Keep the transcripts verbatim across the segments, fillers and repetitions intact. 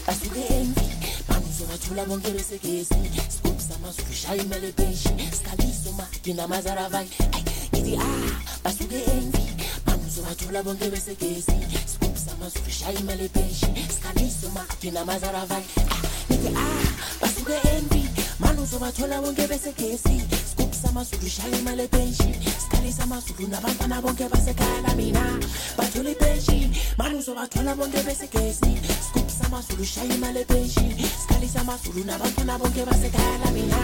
basuke envy banuzobathula bonke besegesi scoop samazulu shaya imali pension skaliso maki namazaravai ngithi ah basuke envy banuzobathula bonke besegesi scoop samazulu shaya imali pension skaliso maki namazaravai ngithi ah basuke envy banuzobathula bonke besegesi scoop samazulu shaya imali pension skalisa amazulu nabantwana bonke basekhaya mina bathula ipension banuzobathola bonke besegesi scoop samazulu shaya imali pension skalisa amazulu nabantwana bonke basekhaya mina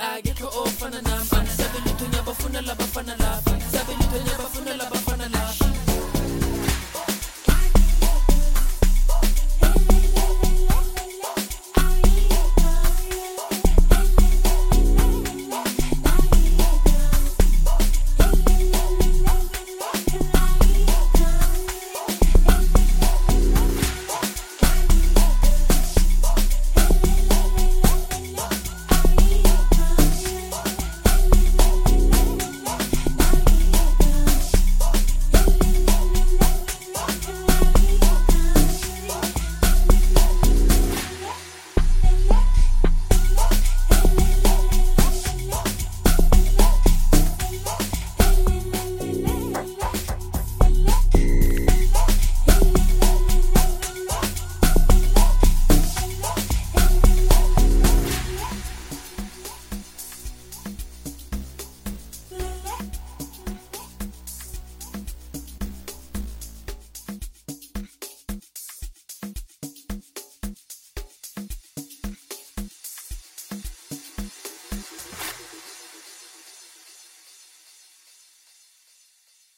Bafana love, Sabelito nyabafuna love, Sabelito nyabafuna love, Bafana love.